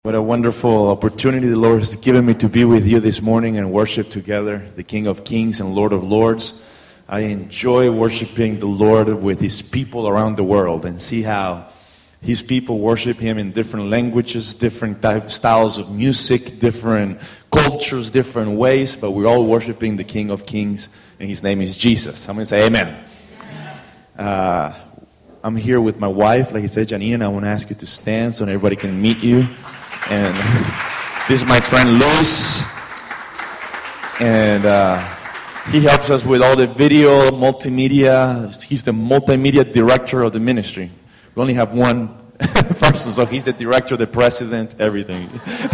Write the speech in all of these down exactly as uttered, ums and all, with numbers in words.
What a wonderful opportunity the Lord has given me to be with you this morning and worship together the King of Kings and Lord of Lords. I enjoy worshiping the Lord with His people around the world and see how His people worship Him in different languages, different type, styles of music, different cultures, different ways, but we're all worshiping the King of Kings and His name is Jesus. I'm going to say amen. Uh, I'm here with my wife, like I said, Janine, and I want to ask you to stand so everybody can meet you. And this is my friend Luis, and uh, he helps us with all the video, multimedia. He's the multimedia director of the ministry. We only have one person, so he's the director, the president, everything.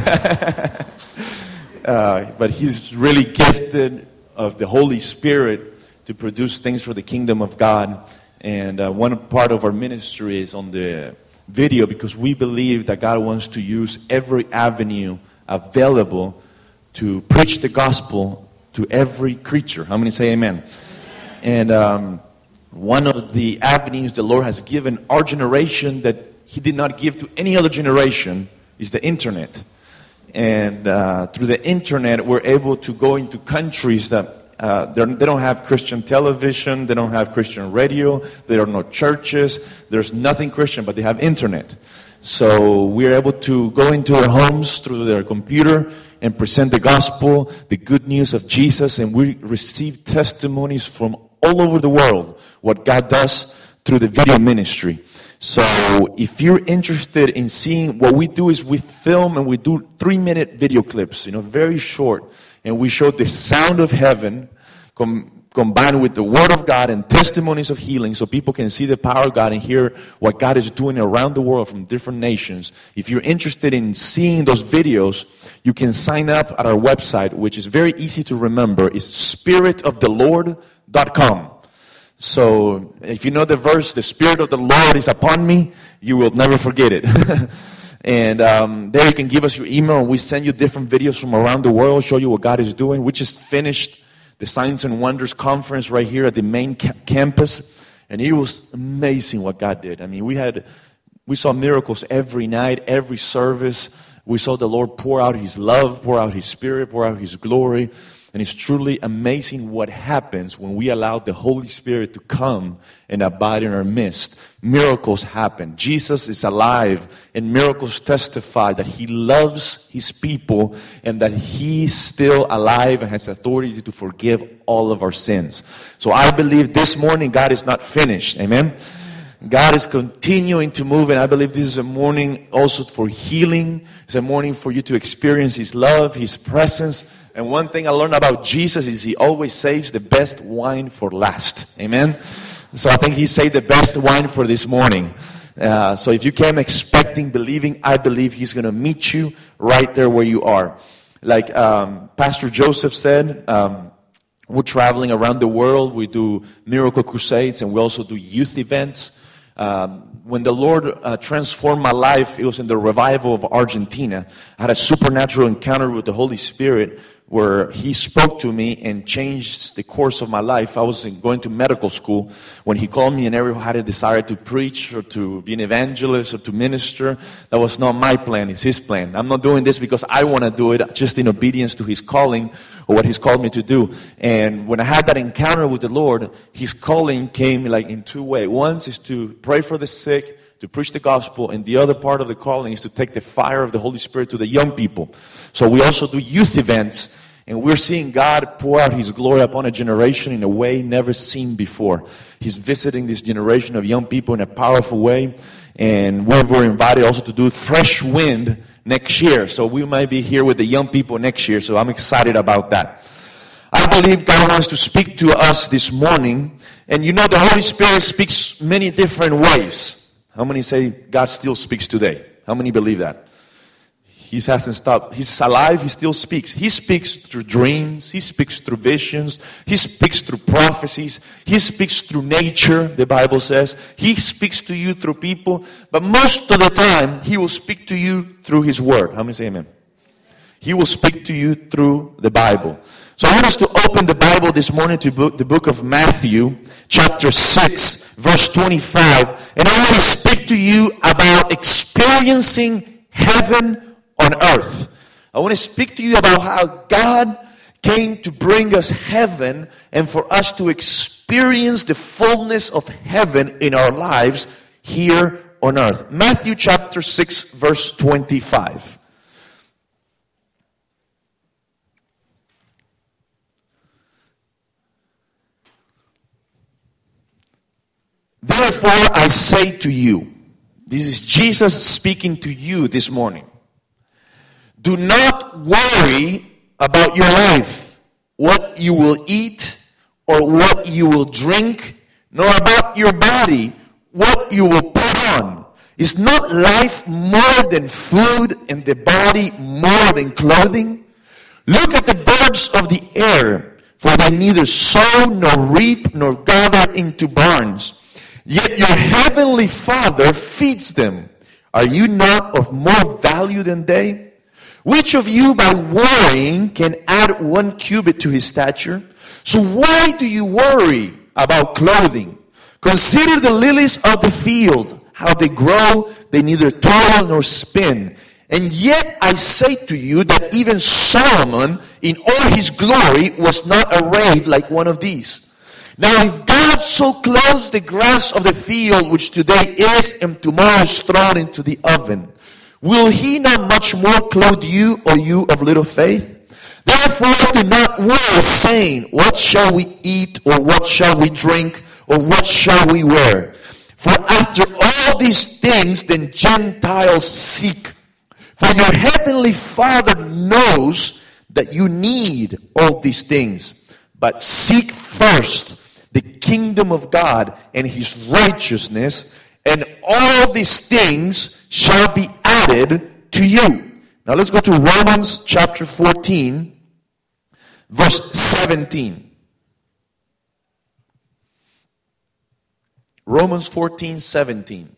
uh, but he's really gifted of the Holy Spirit to produce things for the kingdom of God. And uh, one part of our ministry is on the video, because we believe that God wants to use every avenue available to preach the gospel to every creature. How many say amen? Amen. And um, one of the avenues the Lord has given our generation that He did not give to any other generation is the internet. And uh, through the internet, we're able to go into countries that Uh, they don't have Christian television, they don't have Christian radio, there are no churches, there's nothing Christian, but they have internet. So we're able to go into their homes through their computer and present the gospel, the good news of Jesus, and we receive testimonies from all over the world, what God does through the video ministry. So if you're interested in seeing, what we do is we film and we do three-minute video clips, you know, very short. And we show the sound of heaven com- combined with the Word of God and testimonies of healing, so people can see the power of God and hear what God is doing around the world from different nations. If you're interested in seeing those videos, you can sign up at our website, which is very easy to remember. It's spirit of the lord dot com. So if you know the verse, the Spirit of the Lord is upon me, you will never forget it. And um, there you can give us your email, and we send you different videos from around the world, show you what God is doing. We just finished the Signs and Wonders conference right here at the main ca- campus, and it was amazing what God did. I mean, we had, we saw miracles every night, every service. We saw the Lord pour out His love, pour out His Spirit, pour out His glory. And it's truly amazing what happens when we allow the Holy Spirit to come and abide in our midst. Miracles happen. Jesus is alive, and miracles testify that He loves His people and that He's still alive and has authority to forgive all of our sins. So I believe this morning God is not finished. Amen? God is continuing to move, and I believe this is a morning also for healing. It's a morning for you to experience His love, His presence. And one thing I learned about Jesus is He always saves the best wine for last. Amen? So I think He saved the best wine for this morning. Uh, so if you came expecting, believing, I believe He's going to meet you right there where you are. Like um, Pastor Joseph said, um, we're traveling around the world. We do miracle crusades, and we also do youth events. Um, when the Lord uh, transformed my life, it was in the revival of Argentina. I had a supernatural encounter with the Holy Spirit where He spoke to me and changed the course of my life. I was going to medical school when He called me, and everyone had a desire to preach or to be an evangelist or to minister. That was not my plan, it's His plan. I'm not doing this because I want to do it, just in obedience to His calling or what He's called me to do. And when I had that encounter with the Lord, His calling came like in two ways. One is to pray for the sick, to preach the gospel, and the other part of the calling is to take the fire of the Holy Spirit to the young people. So we also do youth events, and we're seeing God pour out His glory upon a generation in a way never seen before. He's visiting this generation of young people in a powerful way, and we were invited also to do Fresh Wind next year. So we might be here with the young people next year, so I'm excited about that. I believe God wants to speak to us this morning, and you know the Holy Spirit speaks many different ways. How many say God still speaks today? How many believe that? He hasn't stopped. He's alive. He still speaks. He speaks through dreams. He speaks through visions. He speaks through prophecies. He speaks through nature, the Bible says. He speaks to you through people. But most of the time, He will speak to you through His Word. How many say amen? He will speak to you through the Bible. So I want us to open the Bible this morning to book, the book of Matthew, chapter six, verse twenty-five. And I want to speak to you about experiencing heaven or earth. I want to speak to you about how God came to bring us heaven and for us to experience the fullness of heaven in our lives here on earth. Matthew chapter six, verse twenty-five. Therefore I say to you, this is Jesus speaking to you this morning. Do not worry about your life, what you will eat or what you will drink, nor about your body, what you will put on. Is not life more than food and the body more than clothing? Look at the birds of the air, for they neither sow nor reap nor gather into barns. Yet your heavenly Father feeds them. Are you not of more value than they? Which of you by worrying can add one cubit to his stature? So why do you worry about clothing? Consider the lilies of the field, how they grow, they neither toil nor spin. And yet I say to you that even Solomon in all his glory was not arrayed like one of these. Now if God so clothes the grass of the field, which today is and tomorrow is thrown into the oven, will he not much more clothe you, O you of little faith? Therefore do not worry, saying, what shall we eat, or what shall we drink, or what shall we wear? For after all these things the Gentiles seek. For your heavenly Father knows that you need all these things. But seek first the kingdom of God and his righteousness, and all these things shall be added to you. Now let's go to Romans chapter fourteen, verse seventeen. Romans fourteen, seventeen.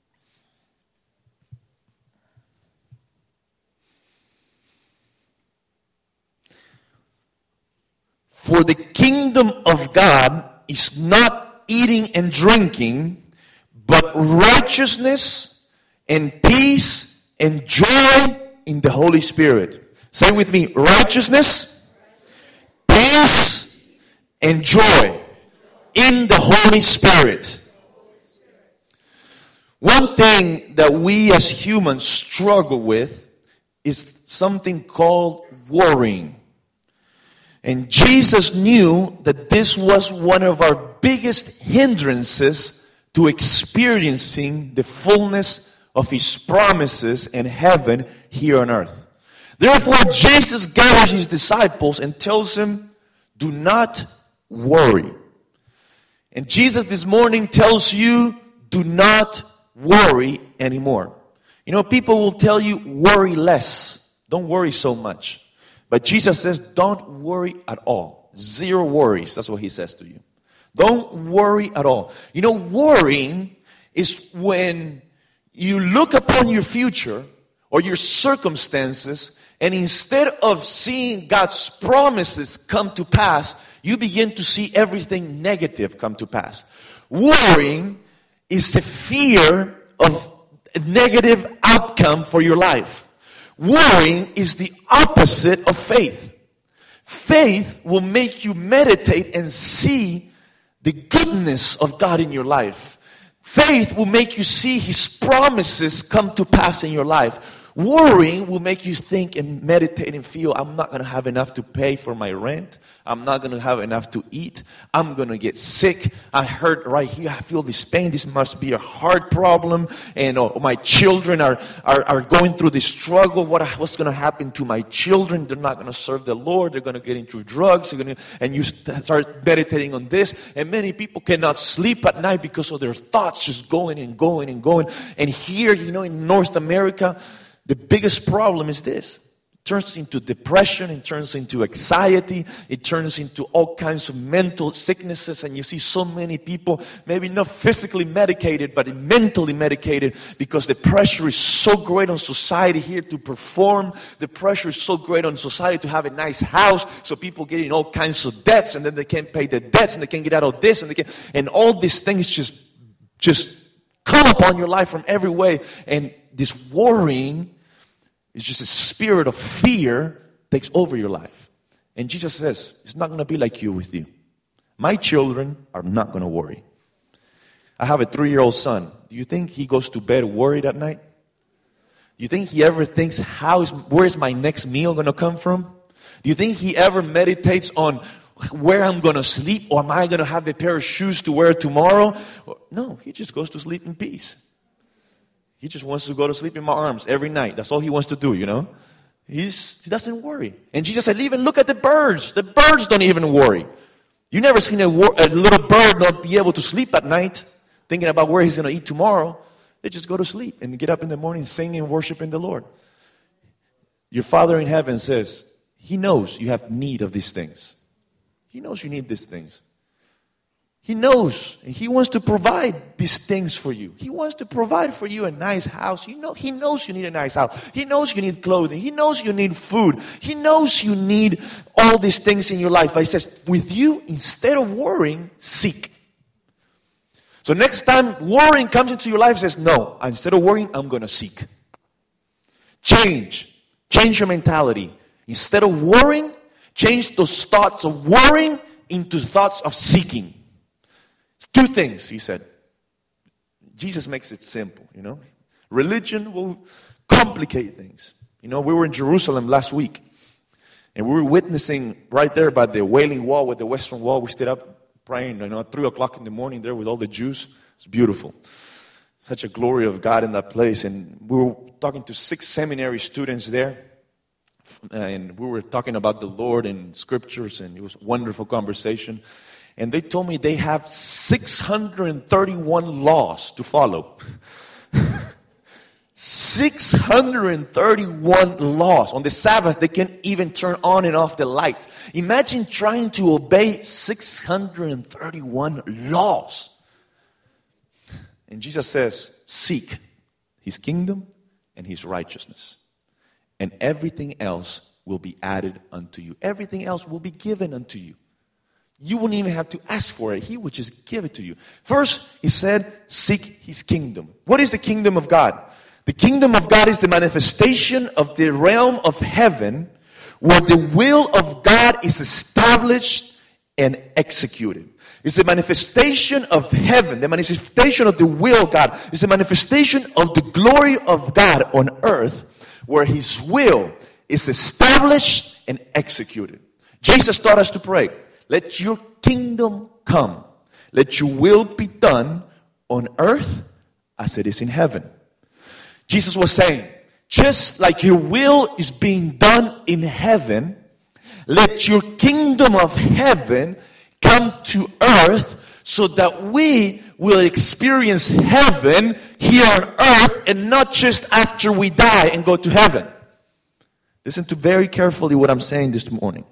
For the kingdom of God is not eating and drinking, but righteousness and peace and joy in the Holy Spirit. Say with me, righteousness, peace, and joy in the Holy Spirit. One thing that we as humans struggle with is something called worrying. And Jesus knew that this was one of our biggest hindrances to experiencing the fullness of his promises in heaven here on earth. Therefore, Jesus gathers his disciples and tells them, do not worry. And Jesus this morning tells you, do not worry anymore. You know, people will tell you, worry less. Don't worry so much. But Jesus says, don't worry at all. Zero worries. That's what he says to you. Don't worry at all. You know, worrying is when you look upon your future or your circumstances, and instead of seeing God's promises come to pass, you begin to see everything negative come to pass. Worrying is the fear of a negative outcome for your life. Worrying is the opposite of faith. Faith will make you meditate and see the goodness of God in your life. Faith will make you see his promises come to pass in your life. Worrying will make you think and meditate and feel, I'm not going to have enough to pay for my rent. I'm not going to have enough to eat. I'm going to get sick. I heard right here, I feel this pain. This must be a heart problem. And oh, my children are, are, are going through this struggle. What, what's going to happen to my children? They're not going to serve the Lord. They're going to get into drugs. They're going to, and you start meditating on this. And many people cannot sleep at night because of their thoughts just going and going and going. And here, you know, in North America, the biggest problem is this. It turns into depression, it turns into anxiety, it turns into all kinds of mental sicknesses, and you see so many people, maybe not physically medicated, but mentally medicated, because the pressure is so great on society here to perform. The pressure is so great on society to have a nice house, so people get in all kinds of debts, and then they can't pay the debts, and they can't get out of this, and they can't, and all these things just, just come upon your life from every way, and this worrying It's just a spirit of fear takes over your life. And Jesus says, it's not going to be like you with you. My children are not going to worry. I have a three-year-old son. Do you think he goes to bed worried at night? Do you think he ever thinks, how is, where is my next meal going to come from? Do you think he ever meditates on where I'm going to sleep, or am I going to have a pair of shoes to wear tomorrow? No, he just goes to sleep in peace. He just wants to go to sleep in my arms every night. That's all he wants to do, you know. He's, he doesn't worry. And Jesus said, even look at the birds. The birds don't even worry. You never seen a, wor- a little bird not be able to sleep at night, thinking about where he's going to eat tomorrow. They just go to sleep and get up in the morning singing and worshiping the Lord. Your Father in heaven says, He knows you have need of these things. He knows you need these things. He knows, and He wants to provide these things for you. He wants to provide for you a nice house. You know, He knows you need a nice house. He knows you need clothing. He knows you need food. He knows you need all these things in your life. But He says, with you, instead of worrying, seek. So next time worrying comes into your life, says, no, instead of worrying, I'm going to seek. Change. Change your mentality. Instead of worrying, change those thoughts of worrying into thoughts of seeking. Two things, He said. Jesus makes it simple, you know. Religion will complicate things. You know, we were in Jerusalem last week, and we were witnessing right there by the Wailing Wall with the Western Wall. We stayed up praying, you know, at three o'clock in the morning there with all the Jews. It's beautiful. Such a glory of God in that place. And we were talking to six seminary students there, and we were talking about the Lord and scriptures, and it was a wonderful conversation. And they told me they have six hundred thirty-one laws to follow. six hundred thirty-one laws. On the Sabbath, they can't even turn on and off the light. Imagine trying to obey six hundred thirty-one laws. And Jesus says, seek His kingdom and His righteousness, and everything else will be added unto you. Everything else will be given unto you. You wouldn't even have to ask for it. He would just give it to you. First, He said, seek His kingdom. What is the kingdom of God? The kingdom of God is the manifestation of the realm of heaven where the will of God is established and executed. It's a manifestation of heaven, the manifestation of the will of God. It's a manifestation of the glory of God on earth where His will is established and executed. Jesus taught us to pray, let your kingdom come. Let your will be done on earth as it is in heaven. Jesus was saying, just like your will is being done in heaven, let your kingdom of heaven come to earth so that we will experience heaven here on earth and not just after we die and go to heaven. Listen to very carefully what I'm saying this morning.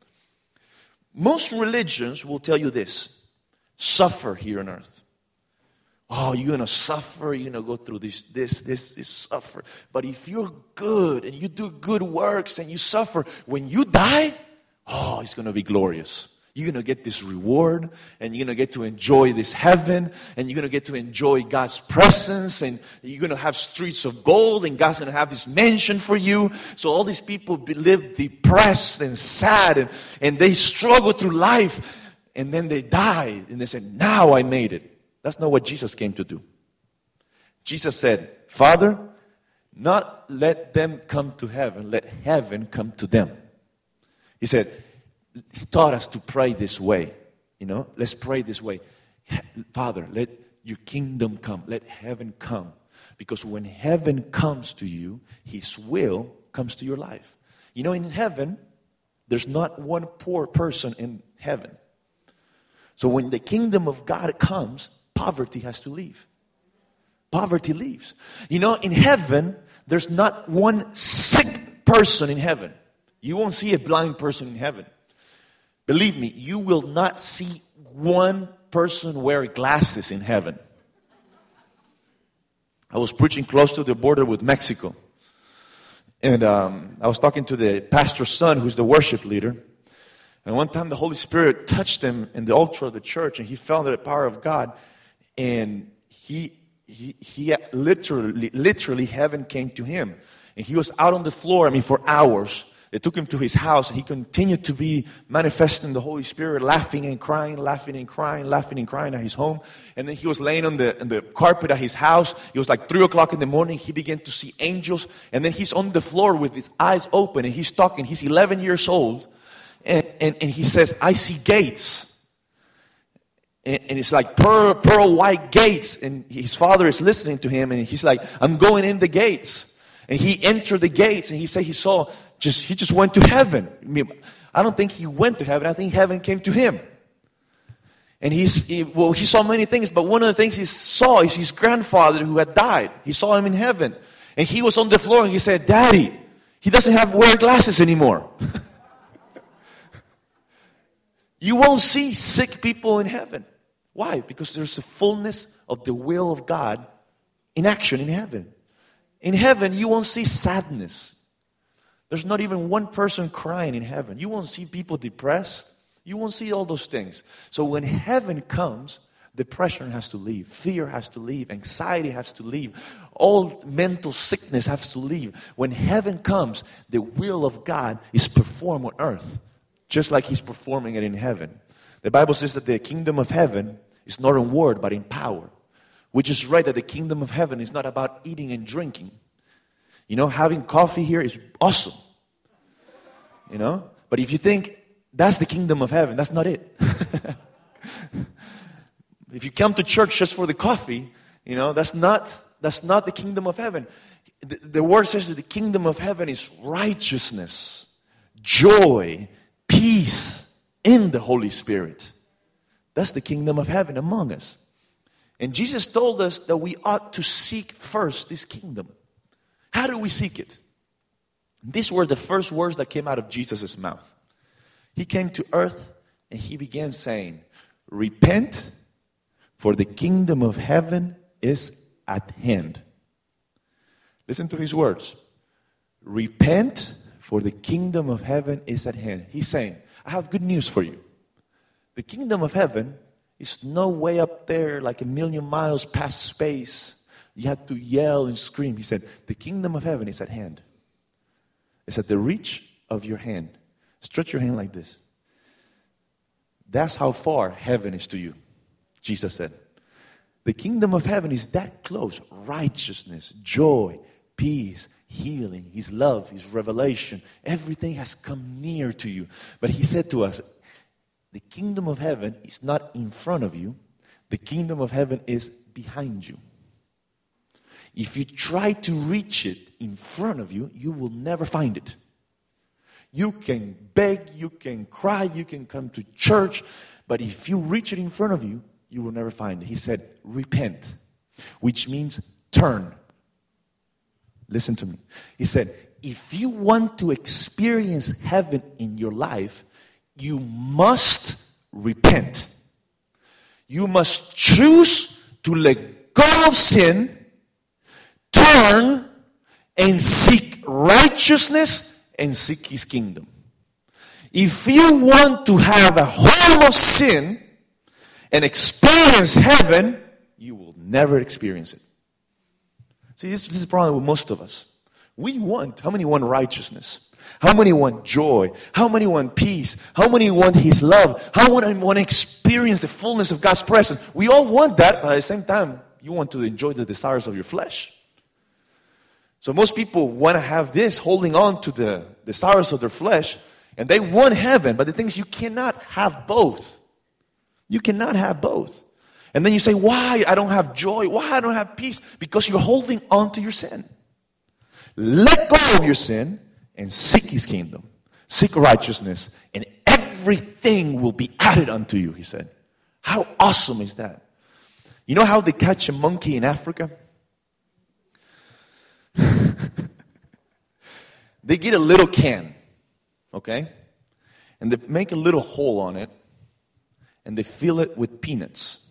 Most religions will tell you this: suffer here on earth. Oh, you're going to suffer, you're going to go through this, this, this, this, suffer. But if you're good and you do good works and you suffer, when you die, oh, it's going to be glorious. You're going to get this reward, and you're going to get to enjoy this heaven, and you're going to get to enjoy God's presence, and you're going to have streets of gold, and God's going to have this mansion for you. So all these people live depressed and sad, and, and they struggle through life, and then they die, and they say, now I made it. That's not what Jesus came to do. Jesus said, Father, not let them come to heaven, let heaven come to them. He said, He taught us to pray this way. You know, let's pray this way. Father, let your kingdom come. Let heaven come. Because when heaven comes to you, His will comes to your life. You know, in heaven, there's not one poor person in heaven. So when the kingdom of God comes, poverty has to leave. Poverty leaves. You know, in heaven, there's not one sick person in heaven. You won't see a blind person in heaven. Believe me, you will not see one person wear glasses in heaven. I was preaching close to the border with Mexico. And um, I was talking to the pastor's son, who's the worship leader. And one time the Holy Spirit touched him in the altar of the church, and he felt the power of God. And he, he, he literally, literally heaven came to him. And he was out on the floor, I mean, for hours. They took him to his house, and he continued to be manifesting the Holy Spirit, laughing and crying, laughing and crying, laughing and crying at his home. And then he was laying on the, on the carpet at his house. It was like three o'clock in the morning. He began to see angels. And then he's on the floor with his eyes open, and he's talking. He's eleven years old. And, and, and he says, I see gates. And, and it's like pearl, pearl white gates. And his father is listening to him, and he's like, I'm going in the gates. And he entered the gates, and he said he saw... Just, he just went to heaven. I mean, I don't think he went to heaven. I think heaven came to him. And he's, he, well, he saw many things, but one of the things he saw is his grandfather who had died. He saw him in heaven. And he was on the floor, and he said, Daddy, he doesn't have to wear glasses anymore. You won't see sick people in heaven. Why? Because there's a fullness of the will of God in action in heaven. In heaven, you won't see sadness. There's not even one person crying in heaven. You won't see people depressed. You won't see all those things. So when heaven comes, depression has to leave. Fear has to leave. Anxiety has to leave. All mental sickness has to leave. When heaven comes, the will of God is performed on earth, just like He's performing it in heaven. The Bible says that the kingdom of heaven is not in word, but in power. We just read that the kingdom of heaven is not about eating and drinking. You know, having coffee here is awesome. You know? But if you think that's the kingdom of heaven, that's not it. If you come to church just for the coffee, you know, that's not that's not the kingdom of heaven. The, the word says that the kingdom of heaven is righteousness, joy, peace in the Holy Spirit. That's the kingdom of heaven among us. And Jesus told us that we ought to seek first this kingdom. How do we seek it? These were the first words that came out of Jesus' mouth. He came to earth and he began saying, repent, for the kingdom of heaven is at hand. Listen to his words. Repent, for the kingdom of heaven is at hand. He's saying, I have good news for you. The kingdom of heaven is no way up there like a million miles past space. You had to yell and scream. He said, the kingdom of heaven is at hand. It's at the reach of your hand. Stretch your hand like this. That's how far heaven is to you, Jesus said. The kingdom of heaven is that close. Righteousness, joy, peace, healing, His love, His revelation. Everything has come near to you. But He said to us, the kingdom of heaven is not in front of you. The kingdom of heaven is behind you. If you try to reach it in front of you, you will never find it. You can beg, you can cry, you can come to church, but if you reach it in front of you, you will never find it. He said, repent, which means turn. Listen to me. He said, if you want to experience heaven in your life, you must repent. You must choose to let go of sin, turn and seek righteousness and seek His kingdom. If you want to have a hold of sin and experience heaven, you will never experience it. See, this, this is the problem with most of us. We want, how many want righteousness? How many want joy? How many want peace? How many want His love? How many want to experience the fullness of God's presence? We all want that, but at the same time, you want to enjoy the desires of your flesh. So most people want to have this, holding on to the desires of their flesh, and they want heaven, but the thing is you cannot have both. You cannot have both. And then you say, why I don't have joy? Why I don't have peace? Because you're holding on to your sin. Let go of your sin and seek His kingdom. Seek righteousness, and everything will be added unto you, He said. How awesome is that? You know how they catch a monkey in Africa? They get a little can, okay? And they make a little hole on it, and they fill it with peanuts.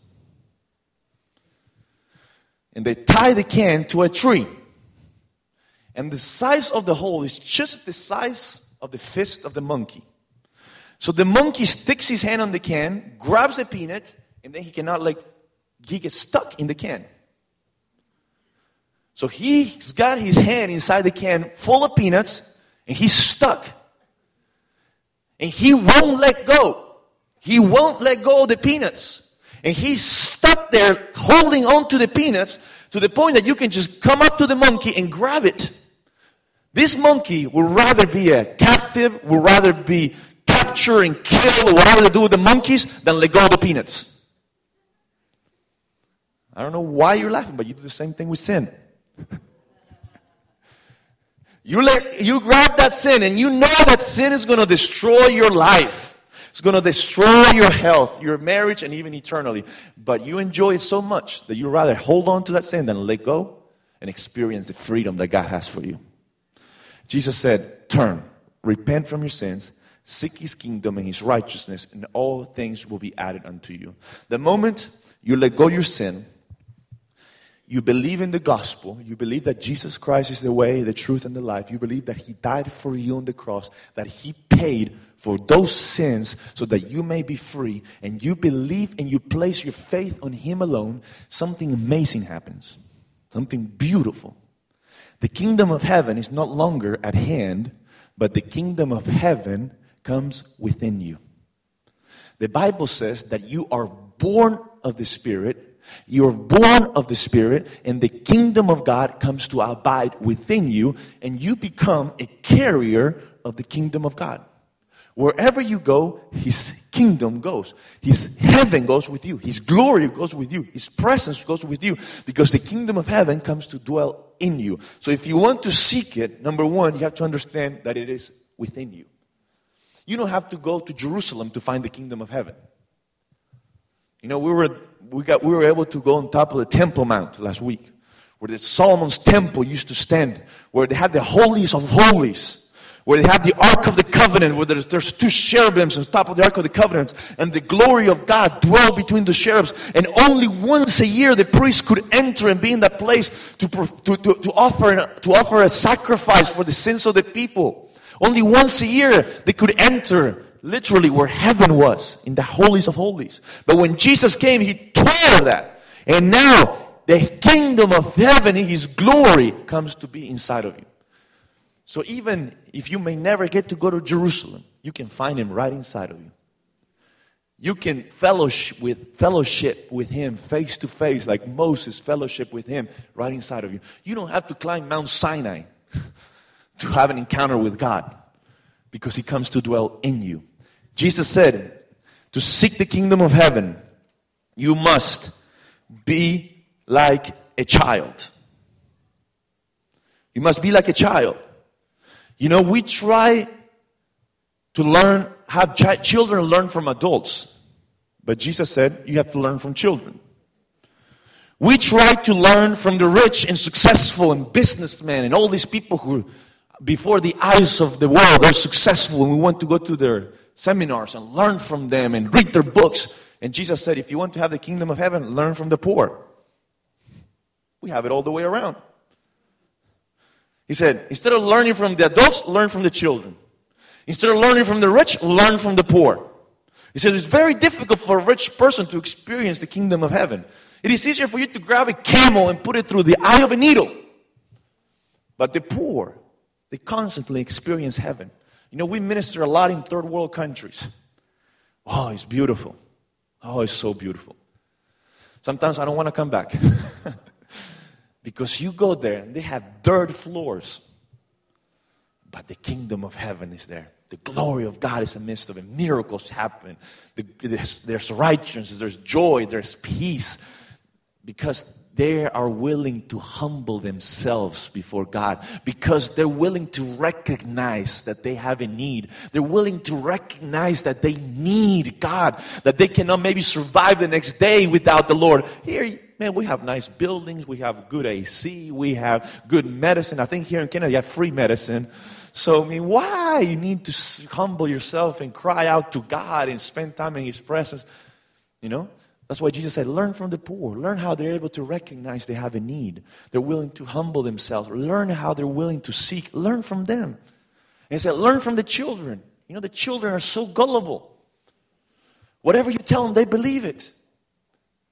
And they tie the can to a tree. And the size of the hole is just the size of the fist of the monkey. So the monkey sticks his hand on the can, grabs a peanut, and then he cannot, like, he gets stuck in the can. So he's got his hand inside the can full of peanuts, and he's stuck. And he won't let go. He won't let go of the peanuts. And he's stuck there holding on to the peanuts to the point that you can just come up to the monkey and grab it. This monkey would rather be a captive, would rather be captured and killed, or whatever they do with the monkeys, than let go of the peanuts. I don't know why you're laughing, but you do the same thing with sin. You let you grab that sin, and you know that sin is going to destroy your life. It's going to destroy your health, your marriage, and even eternally. But you enjoy it so much that you'd rather hold on to that sin than let go and experience the freedom that God has for you. Jesus said, turn, repent from your sins, seek His kingdom and His righteousness, and all things will be added unto you. The moment you let go of your sin, you believe in the gospel, you believe that Jesus Christ is the way, the truth, and the life. You believe that He died for you on the cross, that He paid for those sins so that you may be free, and you believe and you place your faith on Him alone, something amazing happens. Something beautiful. The kingdom of heaven is not longer at hand, but the kingdom of heaven comes within you. The Bible says that you are born of the Spirit. You're born of the Spirit, and the kingdom of God comes to abide within you, and you become a carrier of the kingdom of God. Wherever you go, His kingdom goes. His heaven goes with you. His glory goes with you. His presence goes with you, because the kingdom of heaven comes to dwell in you. So if you want to seek it, number one, you have to understand that it is within you. You don't have to go to Jerusalem to find the kingdom of heaven. You know, we were we got we were able to go on top of the Temple Mount last week, where the Solomon's temple used to stand, where they had the holies of holies, where they had the Ark of the Covenant, where there's, there's two cherubims on top of the Ark of the Covenant, and the glory of God dwelled between the cherubs. And only once a year the priest could enter and be in that place to to to, to offer to offer a sacrifice for the sins of the people. Only once a year they could enter. Literally where heaven was, in the holies of holies. But when Jesus came, He tore that. And now, the kingdom of heaven, His glory, comes to be inside of you. So even if you may never get to go to Jerusalem, you can find Him right inside of you. You can fellowship with, fellowship with Him face to face, like Moses fellowship with Him right inside of you. You don't have to climb Mount Sinai to have an encounter with God, because He comes to dwell in you. Jesus said, to seek the kingdom of heaven, you must be like a child. You must be like a child. You know, we try to learn, have ch- children learn from adults. But Jesus said, you have to learn from children. We try to learn from the rich and successful and businessmen and all these people who, before the eyes of the world, are successful, and we want to go to their seminars and learn from them and read their books. And Jesus said, if you want to have the kingdom of heaven, learn from the poor. We have it all the way around. He said, instead of learning from the adults, learn from the children. Instead of learning from the rich, learn from the poor. He says, it's very difficult for a rich person to experience the kingdom of heaven. It is easier for you to grab a camel and put it through the eye of a needle. But the poor, they constantly experience heaven. You know, we minister a lot in third world countries. Oh, it's beautiful. Oh, it's so beautiful. Sometimes I don't want to come back. Because you go there and they have dirt floors. But the kingdom of heaven is there. The glory of God is in the midst of it. Miracles happen. The, there's, there's righteousness, there's joy, there's peace. Because they are willing to humble themselves before God, because they're willing to recognize that they have a need. They're willing to recognize that they need God, that they cannot maybe survive the next day without the Lord. Here, man, we have nice buildings, we have good A C, we have good medicine. I think here in Canada you have free medicine. So, I mean, why you need to humble yourself and cry out to God and spend time in His presence, you know? That's why Jesus said, learn from the poor. Learn how they're able to recognize they have a need. They're willing to humble themselves. Learn how they're willing to seek. Learn from them. And he said, learn from the children. You know, the children are so gullible. Whatever you tell them, they believe it.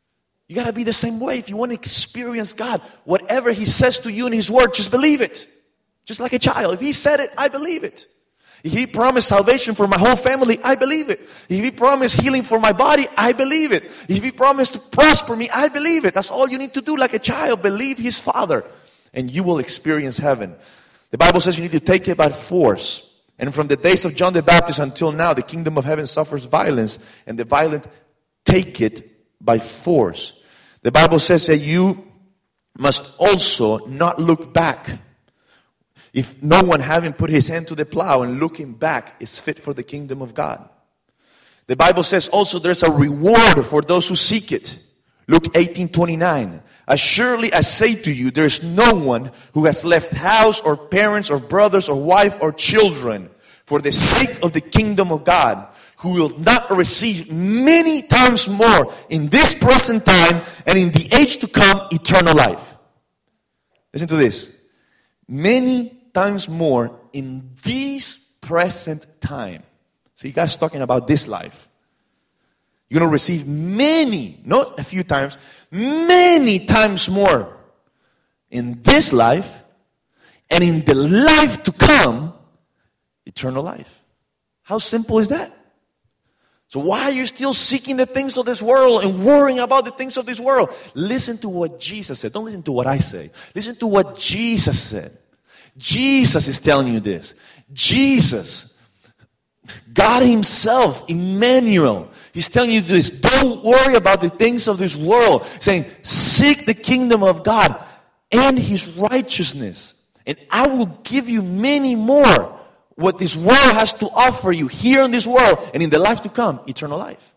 You got to be the same way. If you want to experience God, whatever He says to you in His Word, just believe it. Just like a child. If He said it, I believe it. If He promised salvation for my whole family, I believe it. If He promised healing for my body, I believe it. If He promised to prosper me, I believe it. That's all you need to do like a child. Believe His Father. And you will experience heaven. The Bible says you need to take it by force. And from the days of John the Baptist until now, the kingdom of heaven suffers violence. And the violent take it by force. The Bible says that you must also not look back. If no one having put his hand to the plow and looking back is fit for the kingdom of God. The Bible says also there's a reward for those who seek it. Luke eighteen twenty-nine. As surely I say to you, there is no one who has left house or parents or brothers or wife or children for the sake of the kingdom of God, who will not receive many times more in this present time and in the age to come eternal life. Listen to this. Many times more in this present time. See, God's talking about this life. You're going to receive many, not a few times, many times more in this life and in the life to come, eternal life. How simple is that? So why are you still seeking the things of this world and worrying about the things of this world? Listen to what Jesus said. Don't listen to what I say. Listen to what Jesus said. Jesus is telling you this. Jesus, God Himself, Emmanuel, He's telling you this. Don't worry about the things of this world. Saying, seek the kingdom of God and His righteousness. And I will give you many more. What this world has to offer you here in this world and in the life to come, eternal life.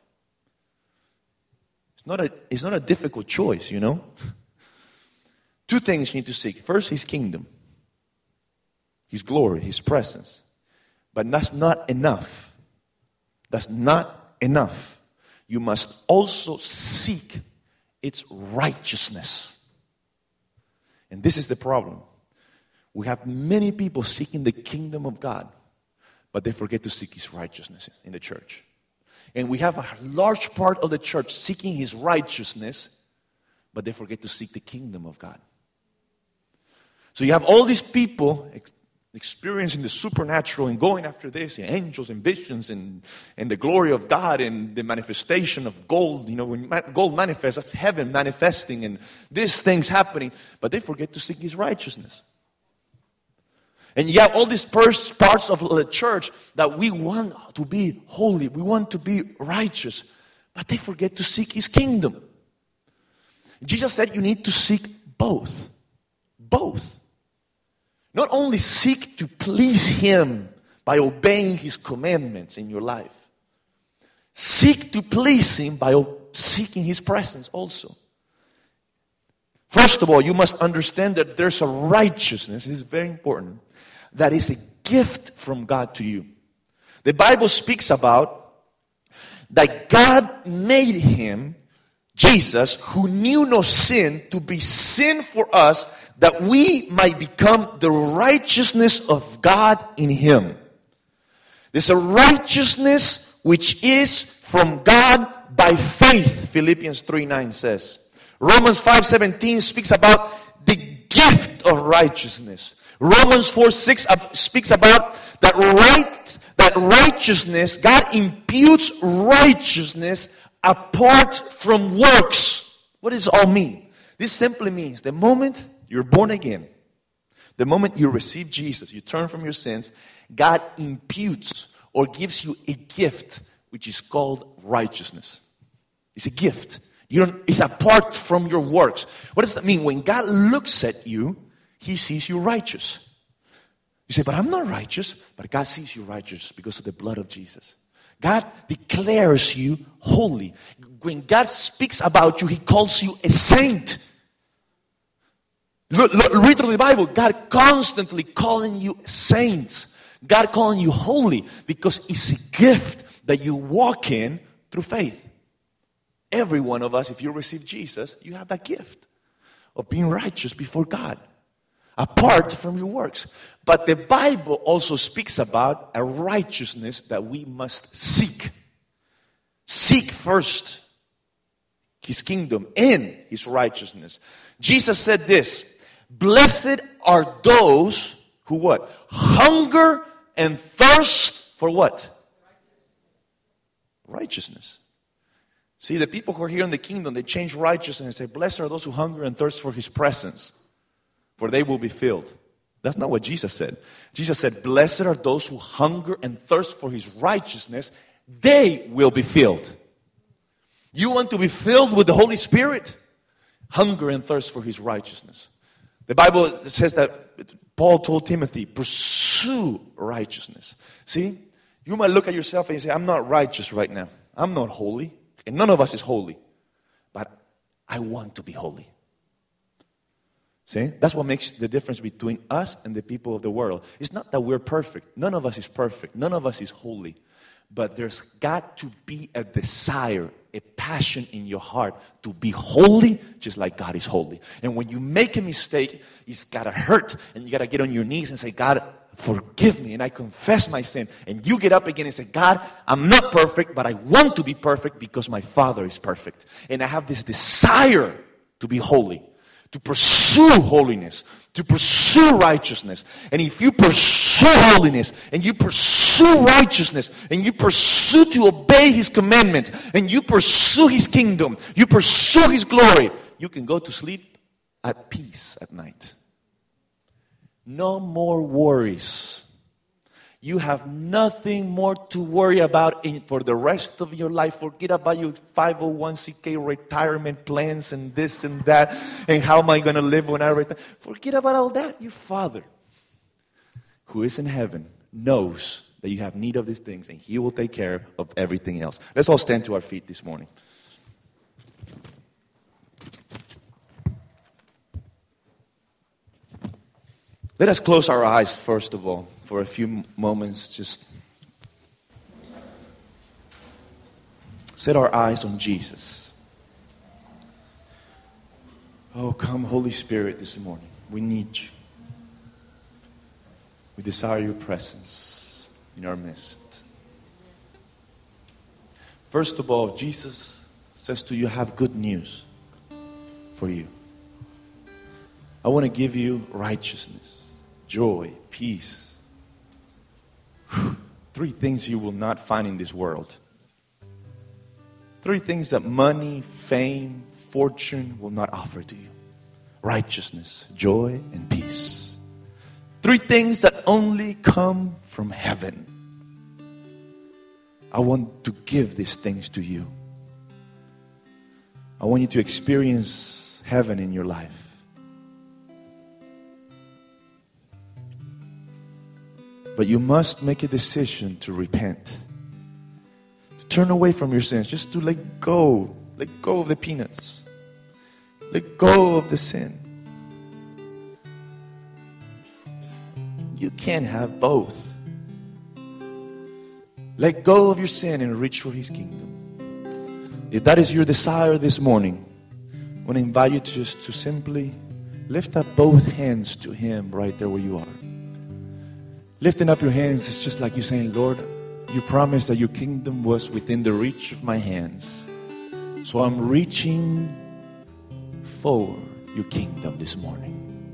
It's not a, it's not a difficult choice, you know. Two things you need to seek. First, His kingdom. His glory, His presence. But that's not enough. That's not enough. You must also seek its righteousness. And this is the problem. We have many people seeking the kingdom of God, but they forget to seek His righteousness in the church. And we have a large part of the church seeking His righteousness, but they forget to seek the kingdom of God. So you have all these people ex- experiencing the supernatural and going after this, and angels and visions and, and the glory of God and the manifestation of gold. You know, when ma- gold manifests, that's heaven manifesting and these things happening, but they forget to seek His righteousness. And you have all these first parts of the church that we want to be holy, we want to be righteous, but they forget to seek His kingdom. Jesus said you need to seek both. Both. Not only seek to please Him by obeying His commandments in your life. Seek to please Him by seeking His presence also. First of all, you must understand that there's a righteousness, this is very important, that is a gift from God to you. The Bible speaks about that God made Him, Jesus, who knew no sin, to be sin for us, that we might become the righteousness of God in Him. There's a righteousness which is from God by faith, Philippians three nine says. Romans five seventeen speaks about the gift of righteousness. Romans four six speaks about that right, that righteousness, God imputes righteousness apart from works. What does it all mean? This simply means the moment you're born again, the moment you receive Jesus, you turn from your sins, God imputes or gives you a gift which is called righteousness. It's a gift. You don't, it's apart from your works. What does that mean? When God looks at you, He sees you righteous. You say, but I'm not righteous. But God sees you righteous because of the blood of Jesus. God declares you holy. When God speaks about you, He calls you a saint. Look, look, read through the Bible. God constantly calling you saints. God calling you holy because it's a gift that you walk in through faith. Every one of us, if you receive Jesus, you have that gift of being righteous before God, apart from your works. But the Bible also speaks about a righteousness that we must seek. Seek first His kingdom and His righteousness. Jesus said this, blessed are those who what? Hunger and thirst for what? Righteousness. See, the people who are here in the kingdom, they change righteousness and say, blessed are those who hunger and thirst for His presence, for they will be filled. That's not what Jesus said. Jesus said, blessed are those who hunger and thirst for His righteousness, they will be filled. You want to be filled with the Holy Spirit? Hunger and thirst for His righteousness. The Bible says that Paul told Timothy, pursue righteousness. See, you might look at yourself and you say, I'm not righteous right now. I'm not holy. And none of us is holy. But I want to be holy. See, that's what makes the difference between us and the people of the world. It's not that we're perfect. None of us is perfect. None of us is holy. But there's got to be a desire, a passion in your heart to be holy just like God is holy. And when you make a mistake, it's got to hurt. And you got to get on your knees and say, God, forgive me. And I confess my sin. And you get up again and say, God, I'm not perfect, but I want to be perfect because my Father is perfect. And I have this desire to be holy, to pursue holiness, to pursue righteousness. And if you pursue holiness, and you pursue righteousness, and you pursue to obey His commandments, and you pursue His kingdom, you pursue His glory, you can go to sleep at peace at night. No more worries. You have nothing more to worry about in, for the rest of your life. Forget about your five oh one c k retirement plans and this and that. And how am I going to live when I retire? Forget about all that. Your Father, who is in heaven, knows that you have need of these things. And He will take care of everything else. Let's all stand to our feet this morning. Let us close our eyes first of all. For a few moments, just set our eyes on Jesus. Oh, come, Holy Spirit, this morning. We need You. We desire Your presence in our midst. First of all, Jesus says to you, I have good news for you. I want to give you righteousness, joy, peace. Three things you will not find in this world. Three things that money, fame, fortune will not offer to you. Righteousness, joy, and peace. Three things that only come from heaven. I want to give these things to you. I want you to experience heaven in your life. But you must make a decision to repent. To turn away from your sins. Just to let go. Let go of the peanuts. Let go of the sin. You can't have both. Let go of your sin and reach for His kingdom. If that is your desire this morning, I want to invite you to just to simply lift up both hands to Him right there where you are. Lifting up your hands is just like you saying, Lord, You promised that Your kingdom was within the reach of my hands. So I'm reaching for Your kingdom this morning.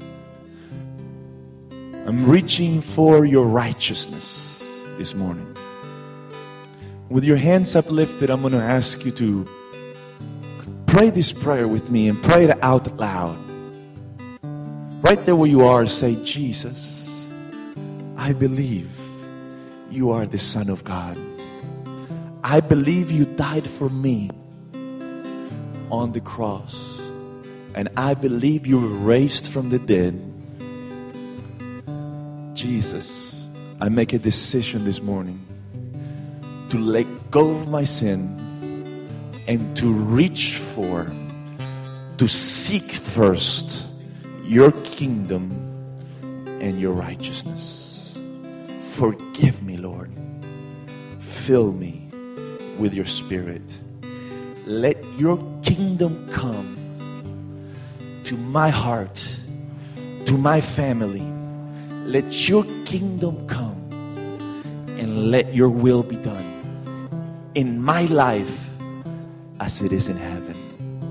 I'm reaching for Your righteousness this morning. With your hands uplifted, I'm going to ask you to pray this prayer with me and pray it out loud. Right there where you are, say, Jesus, I believe You are the Son of God. I believe You died for me on the cross. And I believe You were raised from the dead. Jesus, I make a decision this morning to let go of my sin and to reach for, to seek first Your kingdom and Your righteousness. Forgive me, Lord. Fill me with Your Spirit. Let Your kingdom come to my heart, to my family. Let Your kingdom come and let Your will be done in my life as it is in heaven.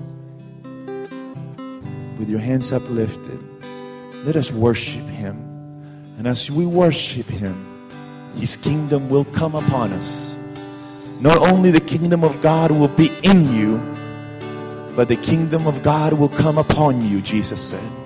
with your hands uplifted, let us worship Him. And as we worship Him, His kingdom will come upon us. Not only the kingdom of God will be in you, but the kingdom of God will come upon you, Jesus said.